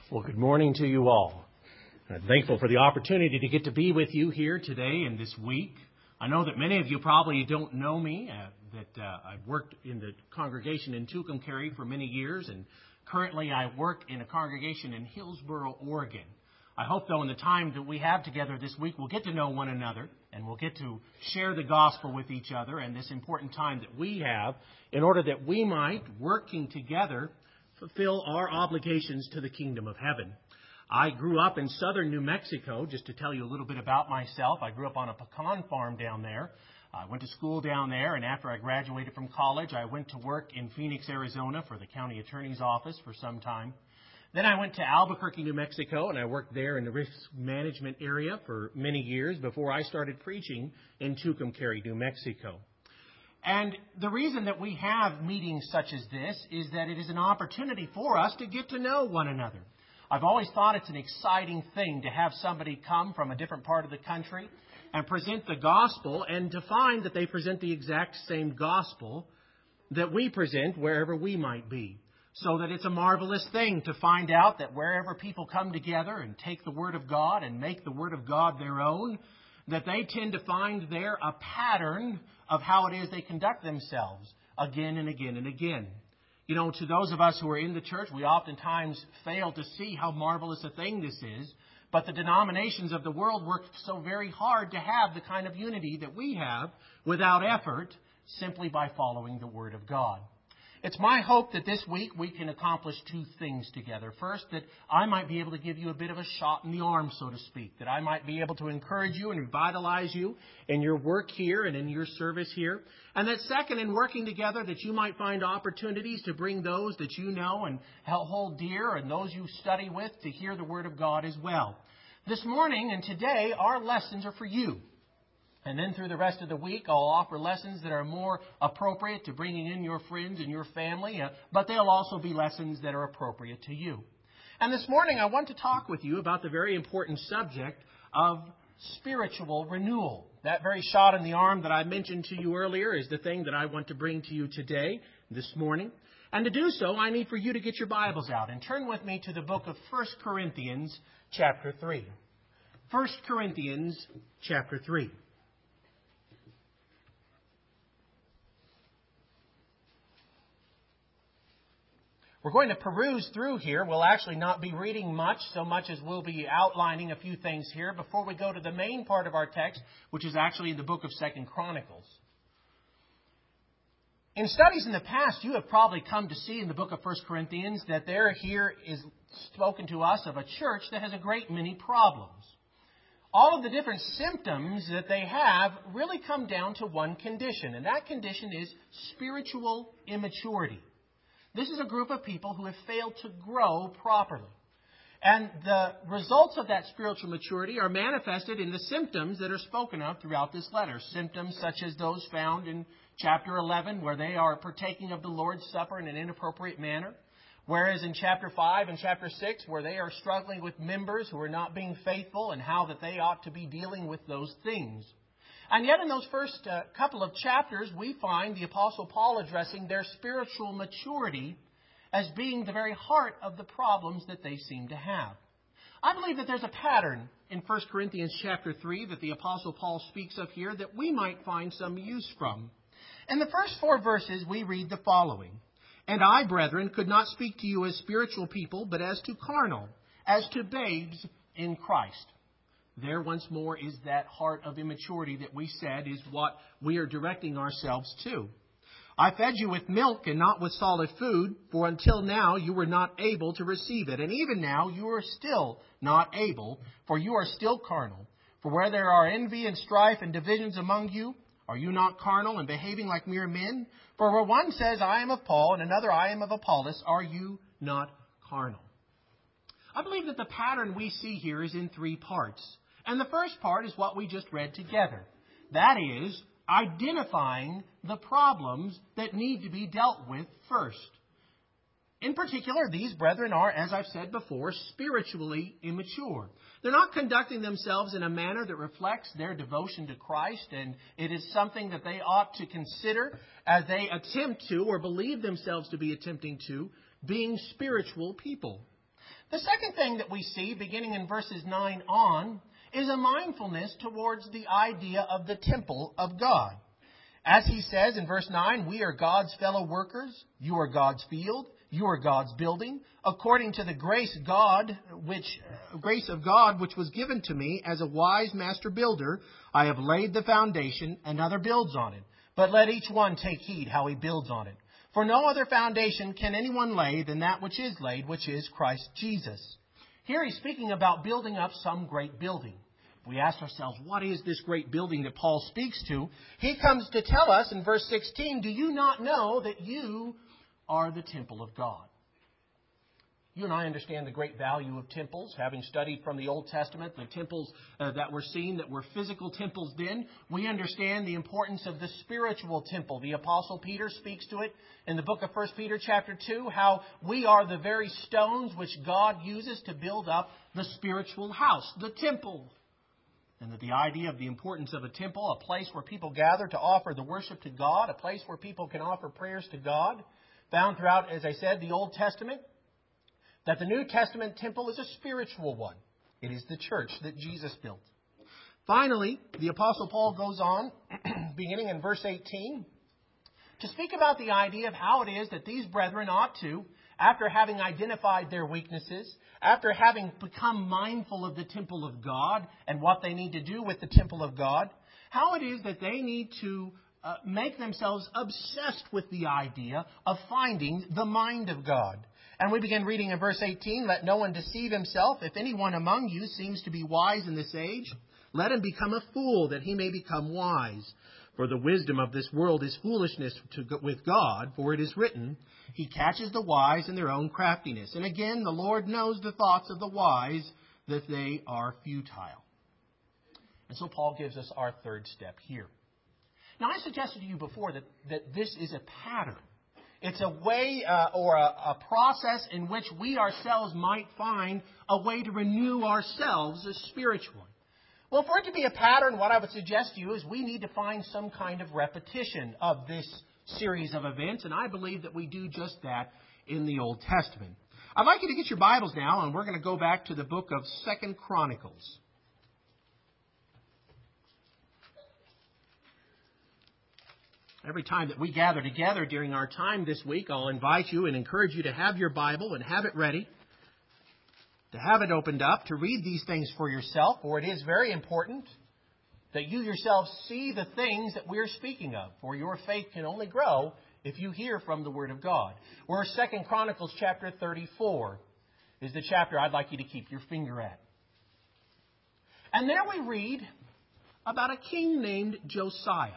Well, good morning to you all. I'm thankful for the opportunity to get to be with you here today and this week. I know that many of you probably don't know me, I've worked in the congregation in Tucumcari for many years, and currently I work in a congregation in Hillsboro, Oregon. I hope, though, in the time that we have together this week, we'll get to know one another, and we'll get to share the gospel with each other and this important time that we have in order that we might, working together, fulfill our obligations to the kingdom of heaven. I grew up in southern New Mexico. Just to tell you a little bit about myself, I grew up on a pecan farm down there. I went to school down there, and after I graduated from college, I went to work in Phoenix, Arizona for the county attorney's office for some time. Then I went to Albuquerque, New Mexico, and I worked there in the risk management area for many years before I started preaching in Tucumcari, New Mexico. And the reason that we have meetings such as this is that it is an opportunity for us to get to know one another. I've always thought it's an exciting thing to have somebody come from a different part of the country and present the gospel, and to find that they present the exact same gospel that we present wherever we might be. So that it's a marvelous thing to find out that wherever people come together and take the Word of God and make the Word of God their own, that they tend to find there a pattern of how it is they conduct themselves again and again and again. You know, to those of us who are in the church, we oftentimes fail to see how marvelous a thing this is. But the denominations of the world work so very hard to have the kind of unity that we have without effort, simply by following the Word of God. It's my hope that this week we can accomplish two things together. First, that I might be able to give you a bit of a shot in the arm, so to speak. That I might be able to encourage you and revitalize you in your work here and in your service here. And that second, in working together, that you might find opportunities to bring those that you know and hold dear and those you study with to hear the Word of God as well. This morning and today, our lessons are for you. And then through the rest of the week, I'll offer lessons that are more appropriate to bringing in your friends and your family, but they'll also be lessons that are appropriate to you. And this morning, I want to talk with you about the very important subject of spiritual renewal. That very shot in the arm that I mentioned to you earlier is the thing that I want to bring to you today, this morning. And to do so, I need for you to get your Bibles out and turn with me to the book of 1 Corinthians, chapter 3. 1 Corinthians, chapter 3. We're going to peruse through here. We'll actually not be reading much, so much as we'll be outlining a few things here before we go to the main part of our text, which is actually in the book of 2 Chronicles. In studies in the past, you have probably come to see in the book of 1 Corinthians that there here is spoken to us of a church that has a great many problems. All of the different symptoms that they have really come down to one condition, and that condition is spiritual immaturity. This is a group of people who have failed to grow properly. And the results of that spiritual maturity are manifested in the symptoms that are spoken of throughout this letter. Symptoms such as those found in chapter 11, where they are partaking of the Lord's Supper in an inappropriate manner. Whereas in chapter 5 and chapter 6, where they are struggling with members who are not being faithful and how that they ought to be dealing with those things. And yet in those first couple of chapters, we find the Apostle Paul addressing their spiritual maturity as being the very heart of the problems that they seem to have. I believe that there's a pattern in 1 Corinthians chapter 3 that the Apostle Paul speaks of here that we might find some use from. In the first 4 verses, we read the following. And I, brethren, could not speak to you as spiritual people, but as to carnal, as to babes in Christ. There once more is that heart of immaturity that we said is what we are directing ourselves to. I fed you with milk and not with solid food, for until now you were not able to receive it. And even now you are still not able, for you are still carnal. For where there are envy and strife and divisions among you, are you not carnal and behaving like mere men? For where one says, I am of Paul, and another, I am of Apollos, are you not carnal? I believe that the pattern we see here is in 3 parts. And the first part is what we just read together. That is, identifying the problems that need to be dealt with first. In particular, these brethren are, as I've said before, spiritually immature. They're not conducting themselves in a manner that reflects their devotion to Christ, and it is something that they ought to consider as they attempt to, or believe themselves to be attempting to, being spiritual people. The second thing that we see, beginning in verses 9 on, is a mindfulness towards the idea of the temple of God. As he says in verse 9, we are God's fellow workers, you are God's field, you are God's building, according to the grace of God which was given to me as a wise master builder, I have laid the foundation, another builds on it. But let each one take heed how he builds on it. For no other foundation can anyone lay than that which is laid, which is Christ Jesus. Here he's speaking about building up some great building. We ask ourselves, what is this great building that Paul speaks to? He comes to tell us in verse 16, do you not know that you are the temple of God? You and I understand the great value of temples. Having studied from the Old Testament, the temples that were seen, that were physical temples then, we understand the importance of the spiritual temple. The Apostle Peter speaks to it in the book of 1 Peter chapter 2, how we are the very stones which God uses to build up the spiritual house, the temple. And that the idea of the importance of a temple, a place where people gather to offer the worship to God, a place where people can offer prayers to God, found throughout, as I said, the Old Testament, that the New Testament temple is a spiritual one. It is the church that Jesus built. Finally, the Apostle Paul goes on, beginning in verse 18, to speak about the idea of how it is that these brethren ought to, after having identified their weaknesses, after having become mindful of the temple of God and what they need to do with the temple of God, how it is that they need to make themselves obsessed with the idea of finding the mind of God. And we begin reading in verse 18, let no one deceive himself. If anyone among you seems to be wise in this age, let him become a fool, that he may become wise. For the wisdom of this world is foolishness with God, for it is written, He catches the wise in their own craftiness. And again, the Lord knows the thoughts of the wise, that they are futile. And so Paul gives us our third step here. Now, I suggested to you before that this is a pattern. It's a way or a process in which we ourselves might find a way to renew ourselves as spiritually. Well, for it to be a pattern, what I would suggest to you is we need to find some kind of repetition of this series of events, and I believe that we do just that in the Old Testament. I'd like you to get your Bibles now, and we're going to go back to the book of 2 Chronicles. Every time that we gather together during our time this week, I'll invite you and encourage you to have your Bible and have it ready, to have it opened up, to read these things for yourself, for it is very important that you yourselves see the things that we're speaking of, for your faith can only grow if you hear from the Word of God. Where 2 Chronicles chapter 34 is the chapter I'd like you to keep your finger at. And there we read about a king named Josiah.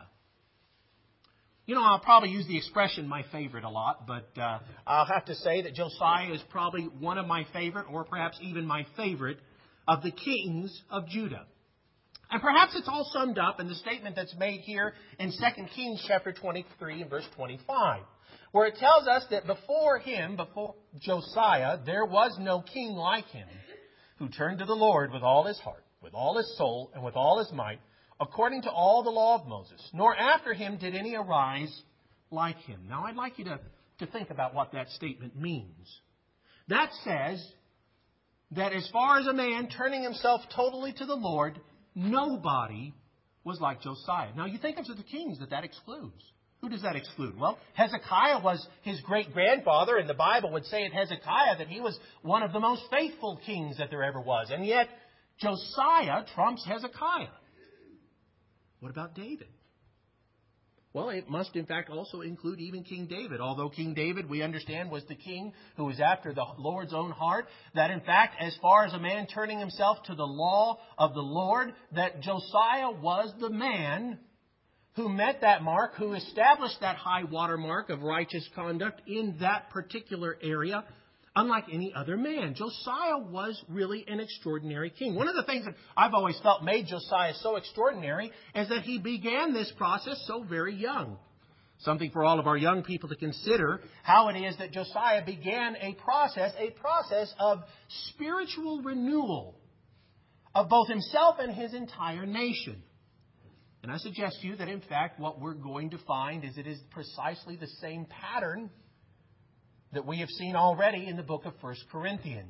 You know, I'll probably use the expression my favorite a lot, but I'll have to say that Josiah is probably one of my favorite, or perhaps even my favorite, of the kings of Judah. And perhaps it's all summed up in the statement that's made here in 2 Kings chapter 23 and verse 25, where it tells us that before Josiah, there was no king like him who turned to the Lord with all his heart, with all his soul, and with all his might, according to all the law of Moses, nor after him did any arise like him. Now, I'd like you to think about what that statement means. That says that as far as a man turning himself totally to the Lord, nobody was like Josiah. Now, you think of the kings that excludes. Who does that exclude? Well, Hezekiah was his great-grandfather, and the Bible would say of Hezekiah that he was one of the most faithful kings that there ever was. And yet, Josiah trumps Hezekiah. What about David? Well, it must in fact also include even King David. Although King David, we understand, was the king who was after the Lord's own heart, that in fact, as far as a man turning himself to the law of the Lord, that Josiah was the man who met that mark, who established that high water mark of righteous conduct in that particular area, unlike any other man. Josiah was really an extraordinary king. One of the things that I've always felt made Josiah so extraordinary is that he began this process so very young. Something for all of our young people to consider, how it is that Josiah began a process of spiritual renewal of both himself and his entire nation. And I suggest to you that in fact what we're going to find is it is precisely the same pattern that we have seen already in the book of 1 Corinthians.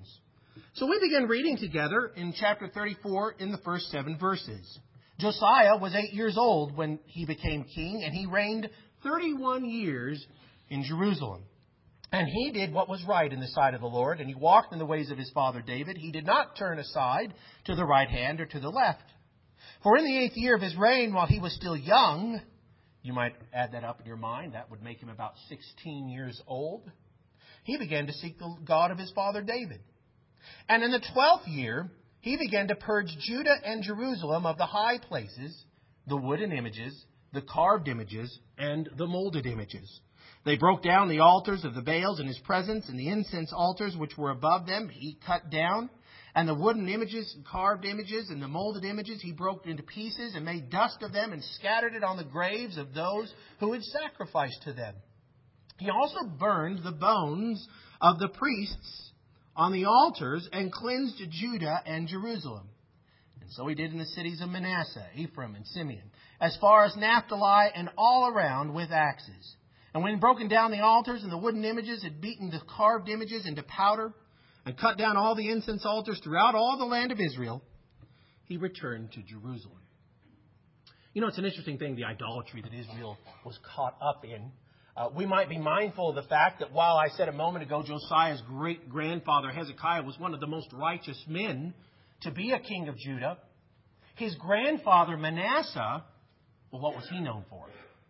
So we begin reading together in chapter 34 in the first 7 verses. Josiah was 8 years old when he became king, and he reigned 31 years in Jerusalem. And he did what was right in the sight of the Lord, and he walked in the ways of his father David. He did not turn aside to the right hand or to the left. For in the 8th year of his reign, while he was still young, you might add that up in your mind, that would make him about 16 years old, he began to seek the God of his father David. And in the 12th year, he began to purge Judah and Jerusalem of the high places, the wooden images, the carved images, and the molded images. They broke down the altars of the Baals in his presence, and the incense altars which were above them he cut down. And the wooden images, carved images, and the molded images he broke into pieces and made dust of them and scattered it on the graves of those who had sacrificed to them. He also burned the bones of the priests on the altars and cleansed Judah and Jerusalem. And so he did in the cities of Manasseh, Ephraim, and Simeon, as far as Naphtali and all around with axes. And when broken down the altars and the wooden images had beaten the carved images into powder, and cut down all the incense altars throughout all the land of Israel, he returned to Jerusalem. You know, it's an interesting thing, the idolatry that Israel was caught up in. We might be mindful of the fact that while I said a moment ago Josiah's great-grandfather Hezekiah was one of the most righteous men to be a king of Judah, his grandfather Manasseh, well, what was he known for?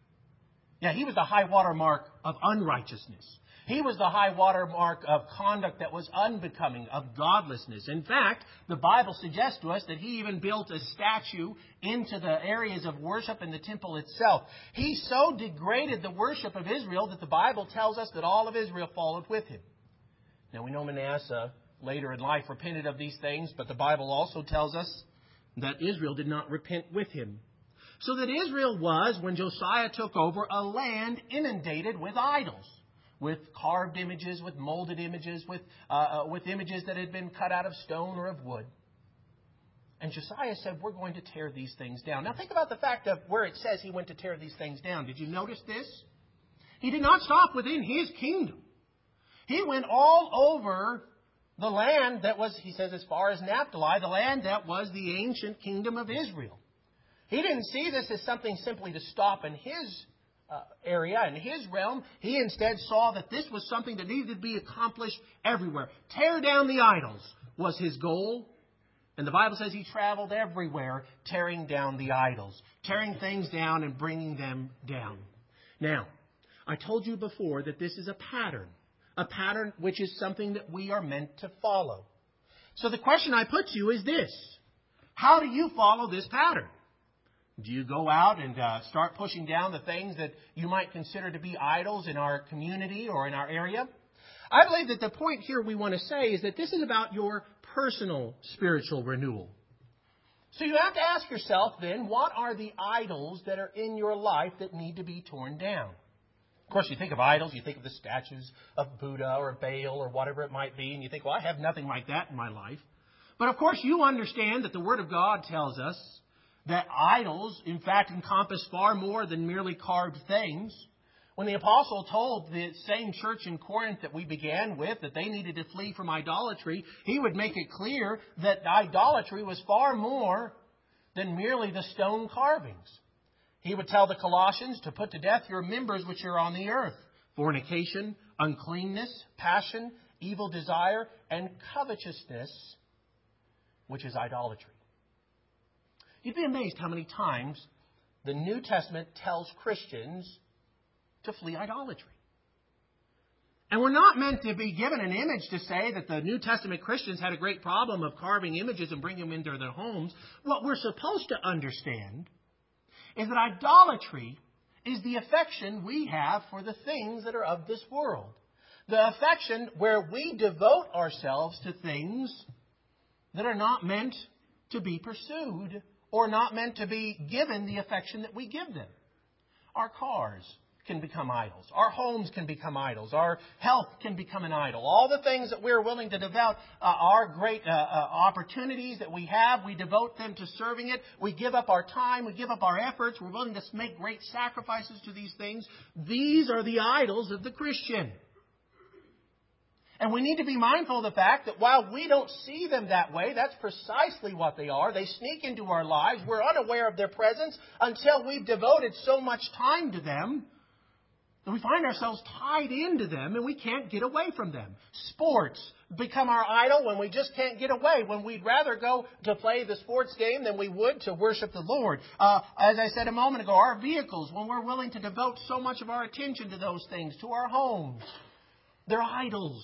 Yeah, he was the high water mark of unrighteousness. He was the high water mark of conduct that was unbecoming, of godlessness. In fact, the Bible suggests to us that he even built a statue into the areas of worship in the temple itself. He so degraded the worship of Israel that the Bible tells us that all of Israel followed with him. Now, we know Manasseh later in life repented of these things, but the Bible also tells us that Israel did not repent with him. So that Israel was, when Josiah took over, a land inundated with idols, with carved images, with molded images, with images that had been cut out of stone or of wood. And Josiah said, we're going to tear these things down. Now think about the fact of where it says he went to tear these things down. Did you notice this? He did not stop within his kingdom. He went all over the land that was, he says, as far as Naphtali, the land that was the ancient kingdom of Israel. He didn't see this as something simply to stop in his area, in his realm. He instead saw that this was something that needed to be accomplished everywhere. Tear down the idols was his goal. And the Bible says he traveled everywhere tearing down the idols, tearing things down and bringing them down. Now, I told you before that this is a pattern which is something that we are meant to follow. So the question I put to you is this: how do you follow this pattern? Do you go out and start pushing down the things that you might consider to be idols in our community or in our area? I believe that the point here we want to say is that this is about your personal spiritual renewal. So you have to ask yourself then, what are the idols that are in your life that need to be torn down? Of course, you think of idols, you think of the statues of Buddha or Baal or whatever it might be, and you think, well, I have nothing like that in my life. But of course, you understand that the Word of God tells us that idols, in fact, encompass far more than merely carved things. When the apostle told the same church in Corinth that we began with that they needed to flee from idolatry, he would make it clear that idolatry was far more than merely the stone carvings. He would tell the Colossians to put to death your members which are on the earth: fornication, uncleanness, passion, evil desire, and covetousness, which is idolatry. You'd be amazed how many times the New Testament tells Christians to flee idolatry. And we're not meant to be given an image to say that the New Testament Christians had a great problem of carving images and bringing them into their homes. What we're supposed to understand is that idolatry is the affection we have for the things that are of this world. The affection where we devote ourselves to things that are not meant to be pursued or not meant to be given the affection that we give them. Our cars can become idols. Our homes can become idols. Our health can become an idol. All the things that we're willing to devote, our great opportunities that we have, we devote them to serving it. We give up our time. We give up our efforts. We're willing to make great sacrifices to these things. These are the idols of the Christian. And we need to be mindful of the fact that while we don't see them that way, that's precisely what they are. They sneak into our lives. We're unaware of their presence until we've devoted so much time to them that we find ourselves tied into them and we can't get away from them. Sports become our idol when we just can't get away, when we'd rather go to play the sports game than we would to worship the Lord. As I said a moment ago, our vehicles, when we're willing to devote so much of our attention to those things, to our homes, they're idols.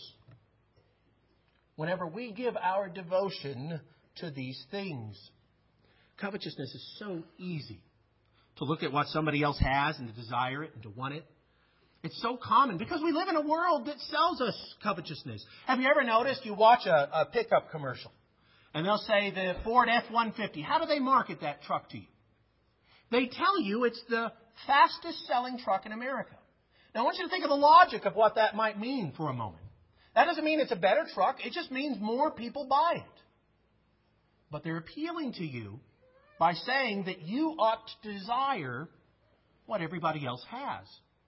Whenever we give our devotion to these things, covetousness is so easy to look at what somebody else has and to desire it and to want it. It's so common because we live in a world that sells us covetousness. Have you ever noticed you watch a pickup commercial and they'll say the Ford F-150. How do they market that truck to you? They tell you it's the fastest selling truck in America. Now I want you to think of the logic of what that might mean for a moment. That doesn't mean it's a better truck. It just means more people buy it. But they're appealing to you by saying that you ought to desire what everybody else has.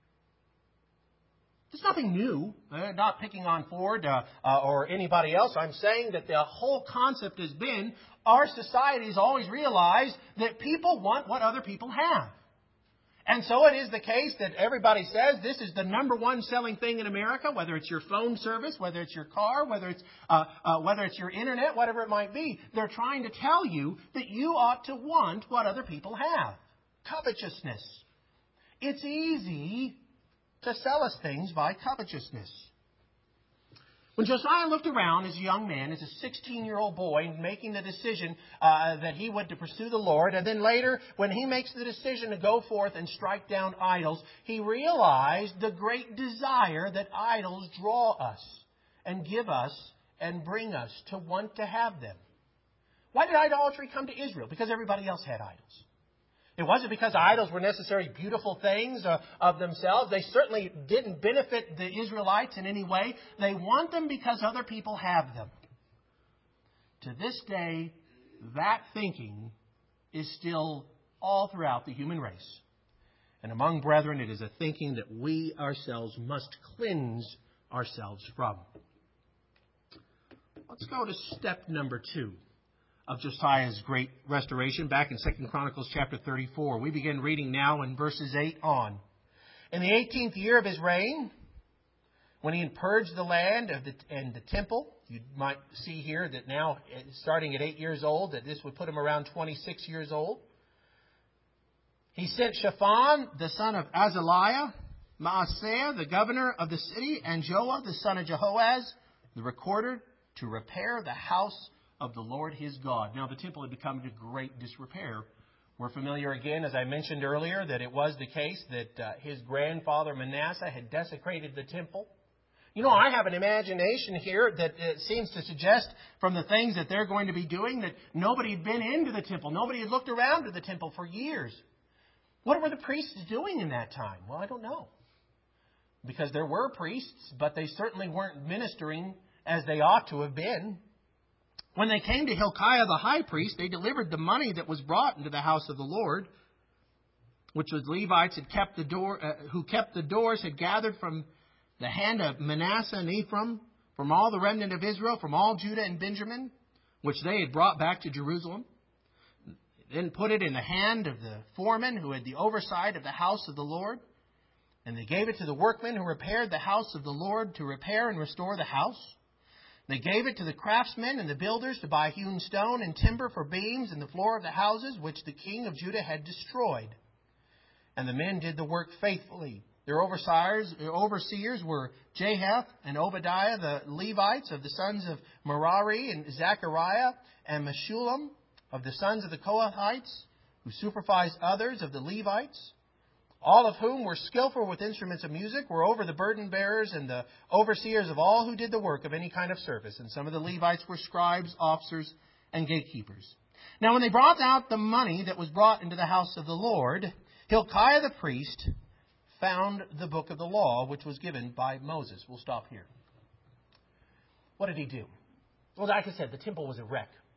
There's nothing new. Not picking on Ford or anybody else. I'm saying that the whole concept has been our society has always realized that people want what other people have. And so it is the case that everybody says this is the number one selling thing in America, whether it's your phone service, whether it's your car, whether it's your internet, whatever it might be. They're trying to tell you that you ought to want what other people have. Covetousness. It's easy to sell us things by covetousness. When Josiah looked around as a young man, as a 16-year-old boy, making the decision that he would to pursue the Lord, and then later, when he makes the decision to go forth and strike down idols, he realized the great desire that idols draw us and give us and bring us to want to have them. Why did idolatry come to Israel? Because everybody else had idols. It wasn't because idols were necessarily beautiful things of themselves. They certainly didn't benefit the Israelites in any way. They want them because other people have them. To this day, that thinking is still all throughout the human race. And among brethren, it is a thinking that we ourselves must cleanse ourselves from. Let's go to step number 2. Of Josiah's great restoration back in 2 Chronicles chapter 34. We begin reading now in verses 8 on. In the 18th year of his reign, when he had purged the land and the temple, you might see here that now, starting at 8 years old, that this would put him around 26 years old. He sent Shaphan, the son of Azaliah, Maaseiah, the governor of the city, and Joah, the son of Jehoaz, the recorder, to repair the house of the Lord his God. Now the temple had become in great disrepair. We're familiar again, as I mentioned earlier, that it was the case that his grandfather Manasseh had desecrated the temple. You know, I have an imagination here that seems to suggest from the things that they're going to be doing that nobody had been into the temple. Nobody had looked around to the temple for years. What were the priests doing in that time? Well, I don't know. Because there were priests, but they certainly weren't ministering as they ought to have been. When they came to Hilkiah the high priest, they delivered the money that was brought into the house of the Lord, which the Levites had kept the door, who kept the doors, had gathered from the hand of Manasseh and Ephraim, from all the remnant of Israel, from all Judah and Benjamin, which they had brought back to Jerusalem. Then put it in the hand of the foreman who had the oversight of the house of the Lord. And they gave it to the workmen who repaired the house of the Lord to repair and restore the house. They gave it to the craftsmen and the builders to buy hewn stone and timber for beams in the floor of the houses which the king of Judah had destroyed. And the men did the work faithfully. Their overseers were Jahath and Obadiah, the Levites of the sons of Merari, and Zechariah and Meshullam of the sons of the Kohathites, who supervised others of the Levites. All of whom were skillful with instruments of music, were over the burden bearers and the overseers of all who did the work of any kind of service. And some of the Levites were scribes, officers, and gatekeepers. Now when they brought out the money that was brought into the house of the Lord, Hilkiah the priest found the book of the law, which was given by Moses. We'll stop here. What did he do? Well, like I said, the temple was a wreck.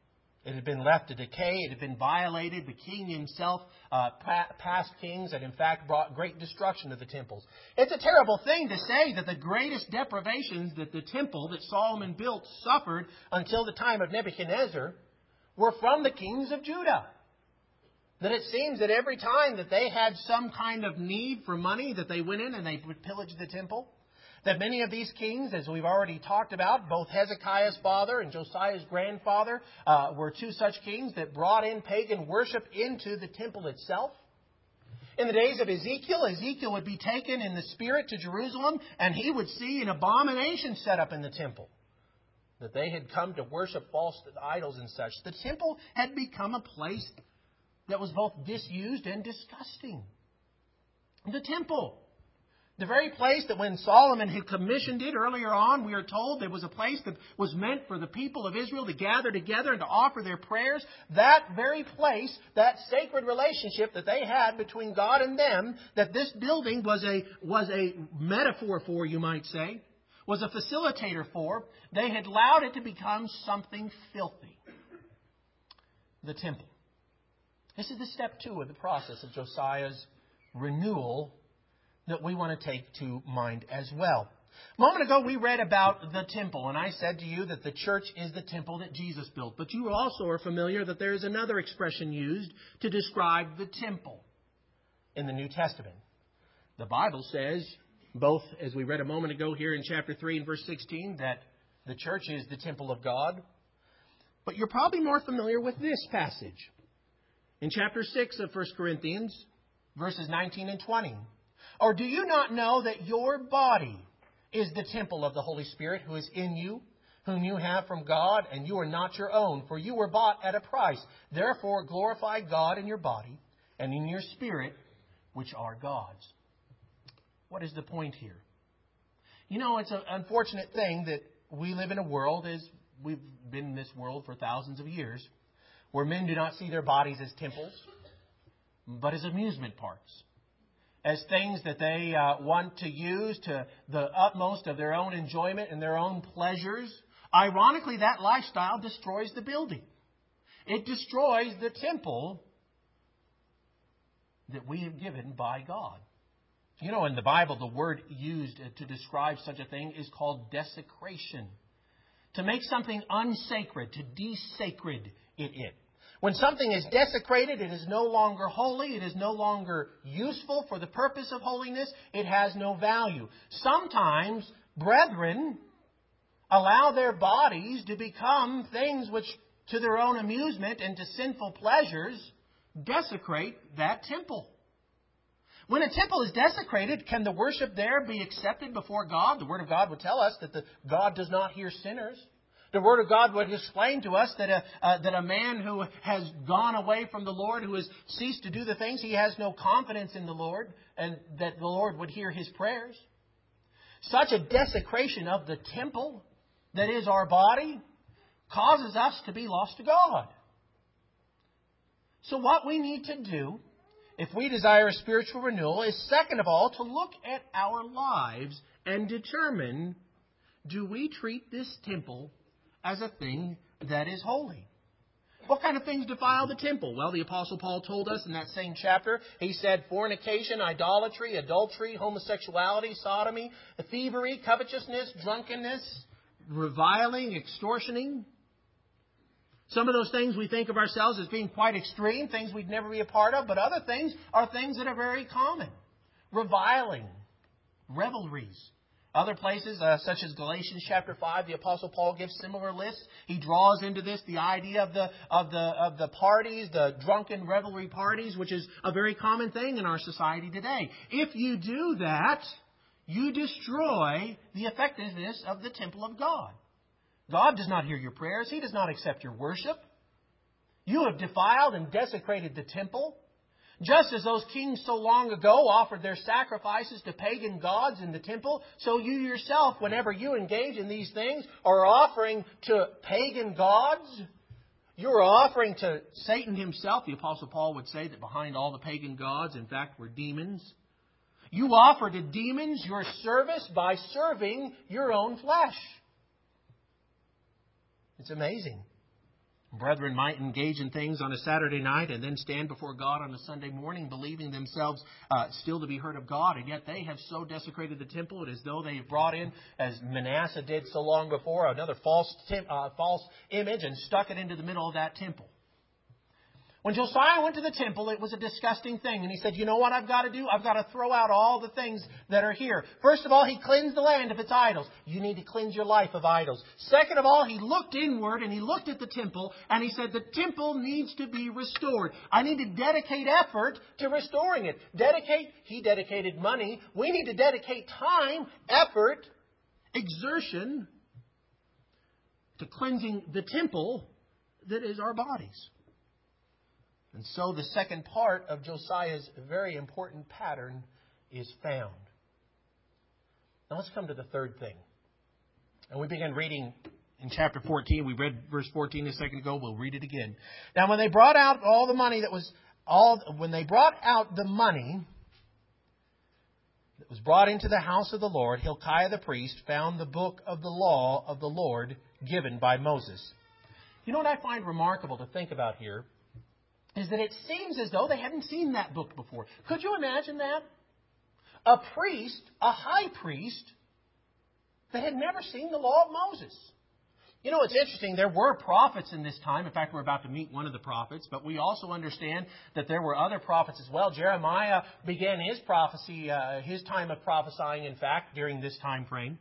It had been left to decay. It had been violated. The king himself, past kings, had in fact brought great destruction to the temples. It's a terrible thing to say that the greatest deprivations that the temple that Solomon built suffered until the time of Nebuchadnezzar were from the kings of Judah. That it seems that every time that they had some kind of need for money, that they went in and they would pillage the temple. That many of these kings, as we've already talked about, both Hezekiah's father and Josiah's grandfather were two such kings that brought in pagan worship into the temple itself. In the days of Ezekiel, Ezekiel would be taken in the spirit to Jerusalem, and he would see an abomination set up in the temple. That they had come to worship false idols and such. The temple had become a place that was both disused and disgusting. The temple. The very place that when Solomon had commissioned it earlier on, we are told it was a place that was meant for the people of Israel to gather together and to offer their prayers. That very place, that sacred relationship that they had between God and them, that this building was a metaphor for, you might say, was a facilitator for, they had allowed it to become something filthy. The temple. This is the step 2 of the process of Josiah's renewal that we want to take to mind as well. A moment ago, we read about the temple, and I said to you that the church is the temple that Jesus built. But you also are familiar that there is another expression used to describe the temple in the New Testament. The Bible says, both as we read a moment ago here in chapter 3 and verse 16, that the church is the temple of God. But you're probably more familiar with this passage. In chapter 6 of 1 Corinthians, verses 19 and 20. Or do you not know that your body is the temple of the Holy Spirit who is in you, whom you have from God, and you are not your own, for you were bought at a price. Therefore glorify God in your body and in your spirit, which are God's. What is the point here? You know, it's an unfortunate thing that we live in a world, as we've been in this world for thousands of years, where men do not see their bodies as temples, but as amusement parks. As things that they want to use to the utmost of their own enjoyment and their own pleasures. Ironically, that lifestyle destroys the building. It destroys the temple that we have given by God. You know, in the Bible, the word used to describe such a thing is called desecration. To make something unsacred, to desacred it. When something is desecrated, it is no longer holy. It is no longer useful for the purpose of holiness. It has no value. Sometimes brethren allow their bodies to become things which, to their own amusement and to sinful pleasures, desecrate that temple. When a temple is desecrated, can the worship there be accepted before God? The Word of God would tell us that God does not hear sinners. The Word of God would explain to us that a man who has gone away from the Lord, who has ceased to do the things, he has no confidence in the Lord, and that the Lord would hear his prayers. Such a desecration of the temple that is our body causes us to be lost to God. So what we need to do, if we desire a spiritual renewal, is second of all to look at our lives and determine, do we treat this temple as a thing that is holy? What kind of things defile the temple? Well, the Apostle Paul told us in that same chapter. He said fornication, idolatry, adultery, homosexuality, sodomy, thievery, covetousness, drunkenness, reviling, extortioning. Some of those things we think of ourselves as being quite extreme, things we'd never be a part of, but other things are things that are very common. Reviling, revelries. Other places, such as Galatians chapter 5, the Apostle Paul gives similar lists. He draws into this the idea of the parties, the drunken revelry parties, which is a very common thing in our society today. If you do that, you destroy the effectiveness of the temple of God. God does not hear your prayers. He does not accept your worship. You have defiled and desecrated the temple. Just as those kings so long ago offered their sacrifices to pagan gods in the temple, so you yourself, whenever you engage in these things, are offering to pagan gods. You're offering to Satan himself. The Apostle Paul would say that behind all the pagan gods, in fact, were demons. You offer to demons your service by serving your own flesh. It's amazing. Brethren might engage in things on a Saturday night and then stand before God on a Sunday morning believing themselves still to be heard of God, and yet they have so desecrated the temple, it is though they have brought in, as Manasseh did so long before, another false image and stuck it into the middle of that temple. When Josiah went to the temple, it was a disgusting thing. And he said, you know what I've got to do? I've got to throw out all the things that are here. First of all, he cleansed the land of its idols. You need to cleanse your life of idols. Second of all, he looked inward and he looked at the temple and he said, the temple needs to be restored. I need to dedicate effort to restoring it. He dedicated money. We need to dedicate time, effort, exertion to cleansing the temple that is our bodies. And so the second part of Josiah's very important pattern is found. Now let's come to the third thing. And we begin reading in chapter 14. We read verse 14 a second ago. We'll read it again. Now when they brought out the money that was brought into the house of the Lord, Hilkiah the priest found the book of the law of the Lord given by Moses. You know what I find remarkable to think about here is that it seems as though they hadn't seen that book before. Could you imagine that? A priest, a high priest, that had never seen the law of Moses. You know, it's interesting. There were prophets in this time. In fact, we're about to meet one of the prophets. But we also understand that there were other prophets as well. Jeremiah began his prophecy, his time of prophesying, in fact, during this time frame.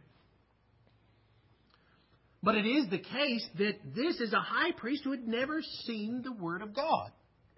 But it is the case that this is a high priest who had never seen the Word of God.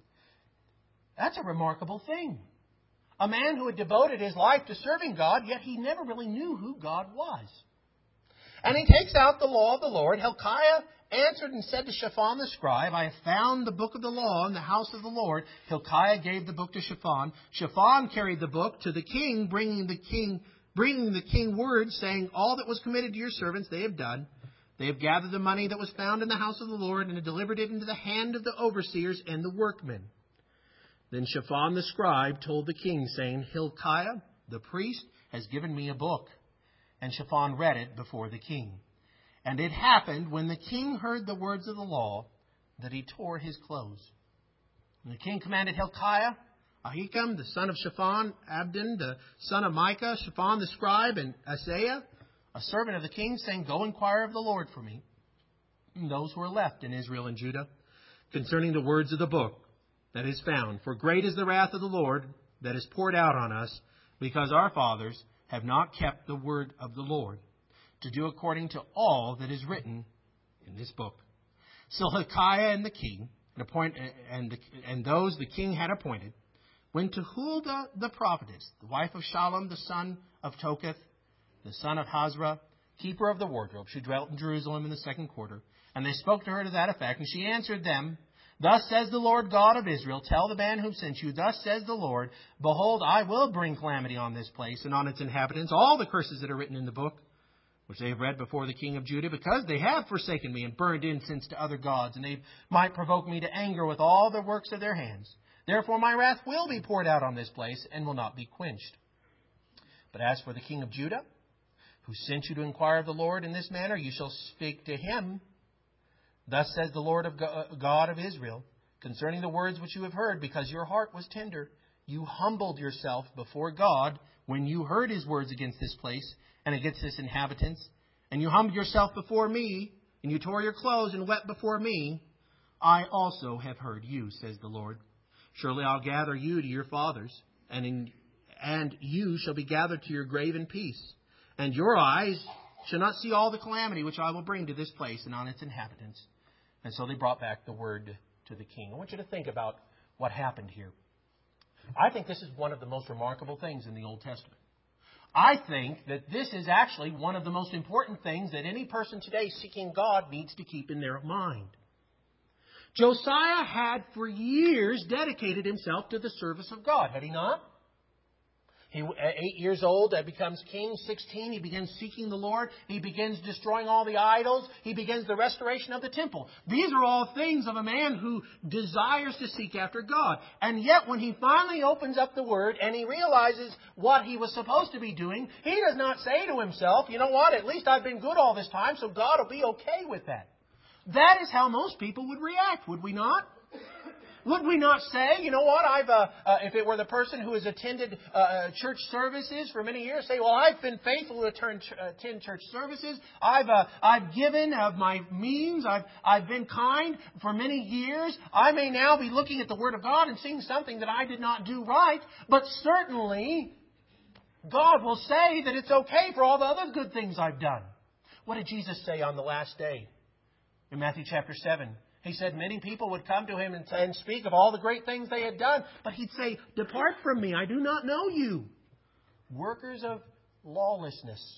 That's a remarkable thing. A man who had devoted his life to serving God, yet he never really knew who God was. And he takes out the law of the Lord. Hilkiah answered and said to Shaphan the scribe, I have found the book of the law in the house of the Lord. Hilkiah gave the book to Shaphan. Shaphan carried the book to the king, bringing the king word, saying, all that was committed to your servants they have done. They have gathered the money that was found in the house of the Lord and have delivered it into the hand of the overseers and the workmen. Then Shaphan the scribe told the king, saying, Hilkiah, the priest, has given me a book. And Shaphan read it before the king. And it happened, when the king heard the words of the law, that he tore his clothes. And the king commanded Hilkiah, Ahikam, the son of Shaphan, Abdon, the son of Micah, Shaphan the scribe, and Asaiah, a servant of the king, saying, go inquire of the Lord for me, and those who are left in Israel and Judah, concerning the words of the book that is found. For great is the wrath of the Lord that is poured out on us, because our fathers have not kept the word of the Lord, to do according to all that is written in this book. So Hilkiah and the king, and those the king had appointed, went to Huldah the prophetess, the wife of Shallum, the son of Toketh, the son of Hazra, keeper of the wardrobe. She dwelt in Jerusalem in the second quarter. And they spoke to her to that effect, and she answered them, thus says the Lord God of Israel, tell the man who sent you, thus says the Lord, behold, I will bring calamity on this place and on its inhabitants, all the curses that are written in the book, which they have read before the king of Judah, because they have forsaken me and burned incense to other gods, and they might provoke me to anger with all the works of their hands. Therefore my wrath will be poured out on this place and will not be quenched. But as for the king of Judah, who sent you to inquire of the Lord in this manner, you shall speak to him. Thus says the Lord of God of Israel, concerning the words which you have heard, because your heart was tender, you humbled yourself before God when you heard his words against this place and against its inhabitants, and you humbled yourself before me, and you tore your clothes and wept before me. I also have heard you, says the Lord. Surely I'll gather you to your fathers, and you shall be gathered to your grave in peace, and your eyes shall not see all the calamity which I will bring to this place and on its inhabitants. And so they brought back the word to the king. I want you to think about what happened here. I think this is one of the most remarkable things in the Old Testament. I think that this is actually one of the most important things that any person today seeking God needs to keep in their mind. Josiah had for years dedicated himself to the service of God, had he not? He, 8 years old, becomes king. 16, he begins seeking the Lord. He begins destroying all the idols. He begins the restoration of the temple. These are all things of a man who desires to seek after God. And yet, when he finally opens up the Word and he realizes what he was supposed to be doing, he does not say to himself, you know what, at least I've been good all this time, so God will be okay with that. That is how most people would react, would we not? Would we not say, you know what, if it were the person who has attended church services for many years, say, well, I've been faithful to attend church services. I've given of my means. I've been kind for many years. I may now be looking at the Word of God and seeing something that I did not do right, but certainly God will say that it's okay for all the other good things I've done. What did Jesus say on the last day in Matthew chapter 7? He said many people would come to Him and speak of all the great things they had done. But He'd say, depart from me, I do not know you. Workers of lawlessness.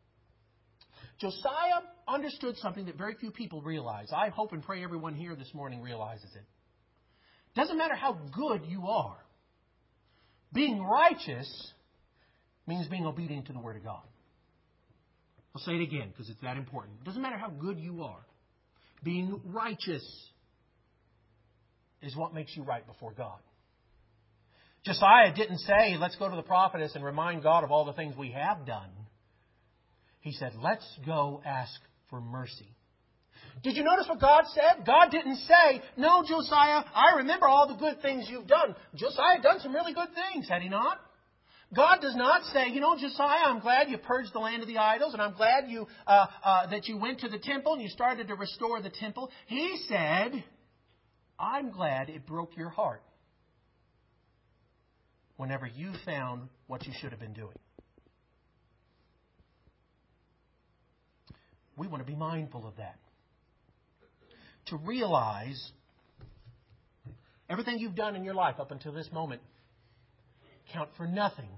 Josiah understood something that very few people realize. I hope and pray everyone here this morning realizes it. Doesn't matter how good you are. Being righteous means being obedient to the Word of God. I'll say it again because it's that important. It doesn't matter how good you are. Being righteous is what makes you right before God. Josiah didn't say, let's go to the prophetess and remind God of all the things we have done. He said, let's go ask for mercy. Did you notice what God said? God didn't say, no, Josiah, I remember all the good things you've done. Josiah had done some really good things, had he not? God does not say, you know, Josiah, I'm glad you purged the land of the idols, and I'm glad that you went to the temple and you started to restore the temple. He said, I'm glad it broke your heart whenever you found what you should have been doing. We want to be mindful of that. To realize everything you've done in your life up until this moment count for nothing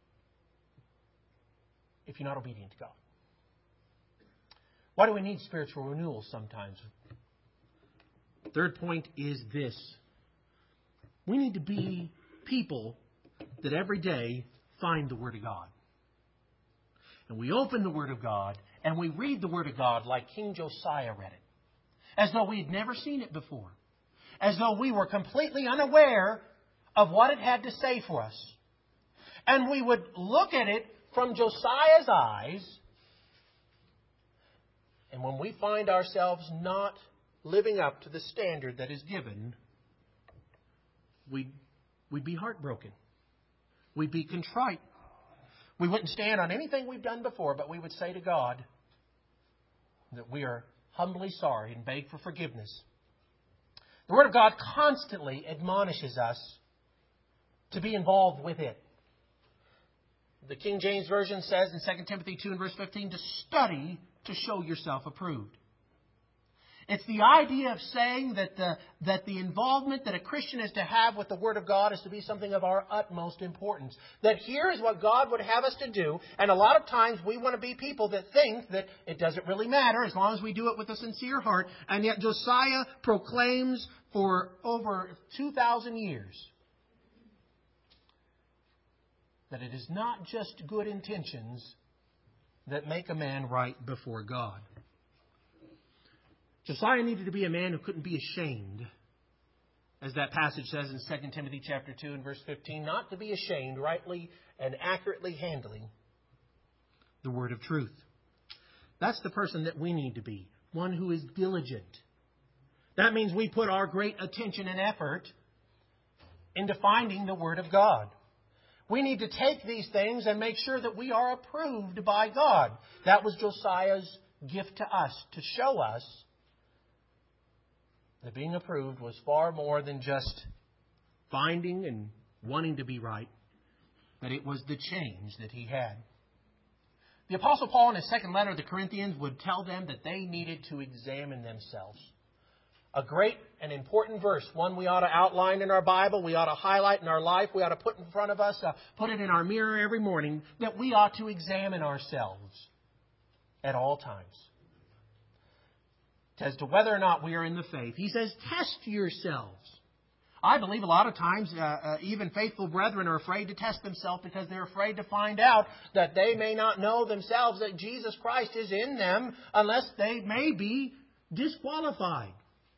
if you're not obedient to God. Why do we need spiritual renewal sometimes? Third point is this. We need to be people that every day find the Word of God. And we open the Word of God and we read the Word of God like King Josiah read it. As though we had never seen it before. As though we were completely unaware of what it had to say for us. And we would look at it from Josiah's eyes. And when we find ourselves not living up to the standard that is given, we'd be heartbroken. We'd be contrite. We wouldn't stand on anything we've done before, but we would say to God that we are humbly sorry and beg for forgiveness. The Word of God constantly admonishes us to be involved with it. The King James Version says in 2 Timothy 2 and verse 15 to study to show yourself approved. It's the idea of saying that the involvement that a Christian is to have with the Word of God is to be something of our utmost importance. That here is what God would have us to do, and a lot of times we want to be people that think that it doesn't really matter as long as we do it with a sincere heart. And yet Josiah proclaims for over 2,000 years that it is not just good intentions that make a man right before God. Josiah needed to be a man who couldn't be ashamed, as that passage says in 2 Timothy chapter 2 and verse 15, not to be ashamed, rightly and accurately handling the word of truth. That's the person that we need to be, one who is diligent. That means we put our great attention and effort into finding the Word of God. We need to take these things and make sure that we are approved by God. That was Josiah's gift to us, to show us that being approved was far more than just finding and wanting to be right, but it was the change that he had. The Apostle Paul in his second letter to the Corinthians would tell them that they needed to examine themselves. A great and important verse, one we ought to outline in our Bible, we ought to highlight in our life, we ought to put in front of us, put it in our mirror every morning, that we ought to examine ourselves at all times as to whether or not we are in the faith. He says, test yourselves. I believe a lot of times even faithful brethren are afraid to test themselves because they're afraid to find out that they may not know themselves that Jesus Christ is in them unless they may be disqualified.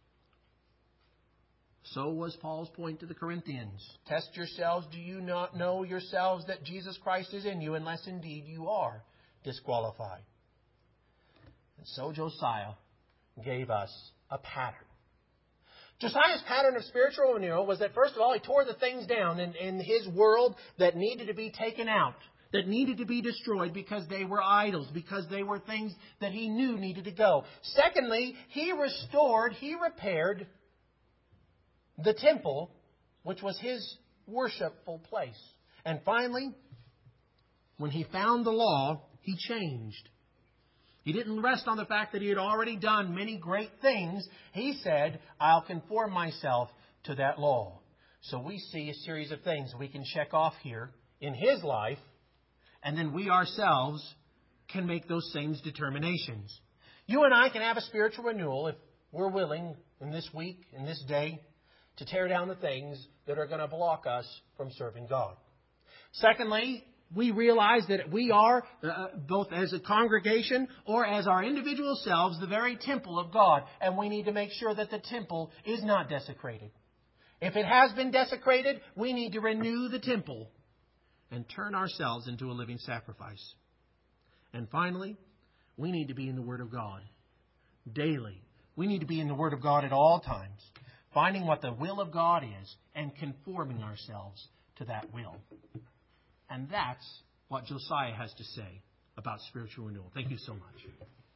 So was Paul's point to the Corinthians. Test yourselves. Do you not know yourselves that Jesus Christ is in you unless indeed you are disqualified? And so Josiah gave us a pattern. Josiah's pattern of spiritual renewal was that, first of all, he tore the things down in his world that needed to be taken out, that needed to be destroyed because they were idols, because they were things that he knew needed to go. Secondly, he restored, he repaired the temple, which was his worshipful place. And finally, when he found the law, he changed. He didn't rest on the fact that he had already done many great things. He said, I'll conform myself to that law. So we see a series of things we can check off here in his life, and then we ourselves can make those same determinations. You and I can have a spiritual renewal if we're willing in this week, in this day, to tear down the things that are going to block us from serving God. Secondly, we realize that we are, both as a congregation or as our individual selves, the very temple of God. And we need to make sure that the temple is not desecrated. If it has been desecrated, we need to renew the temple and turn ourselves into a living sacrifice. And finally, we need to be in the Word of God daily. We need to be in the Word of God at all times, finding what the will of God is and conforming ourselves to that will. And that's what Josiah has to say about spiritual renewal. Thank you so much.